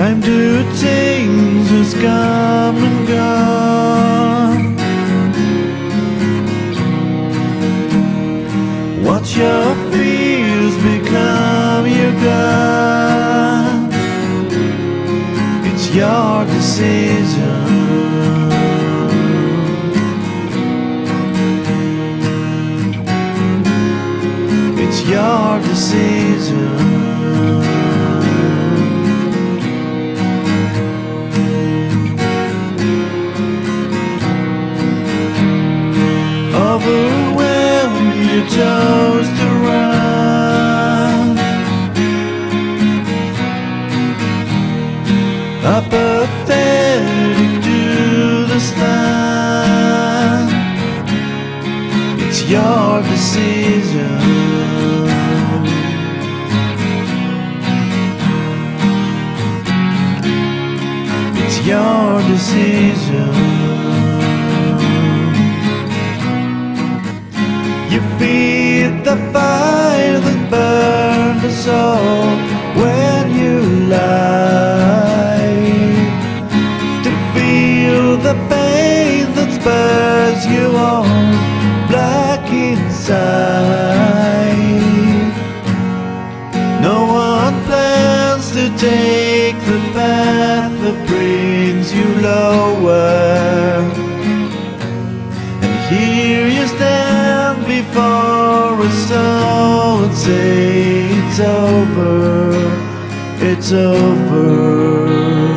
Time to things has come and gone. Watch your fears become your God. It's your decision. It's your decision. Overwhelmed, you chose to run. Apathetic to the sun. It's your decision. It's your decision. You feed the fire that burned us all when you lie. To feel the pain that spurs you on black inside. No one plans to take the path that brings you lower. And here you stand before us all and say it's over, it's over.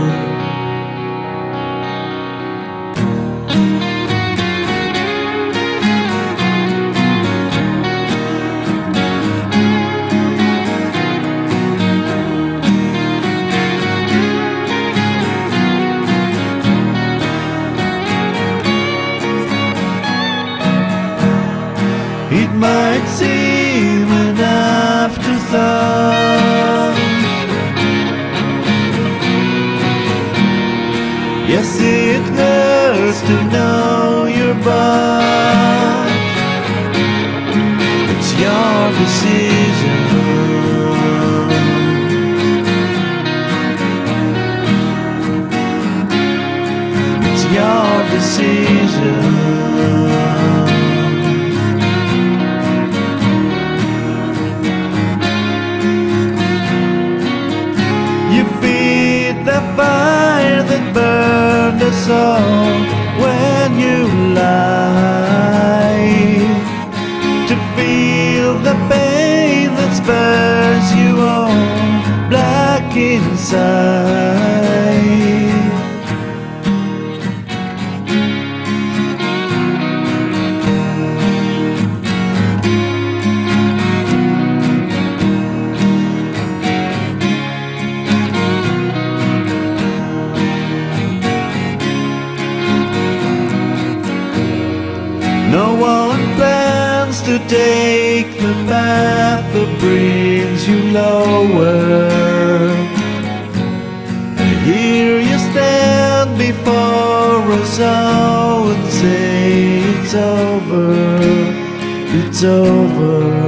It might seem an afterthought. Yes, it hurts to know you're bought. It's your decision. It's your decision. The fire that burned us all when you lie. To feel the pain that spurs you on black inside. No one plans to take the path that brings you lower. And here you stand before us all and say it's over, it's over.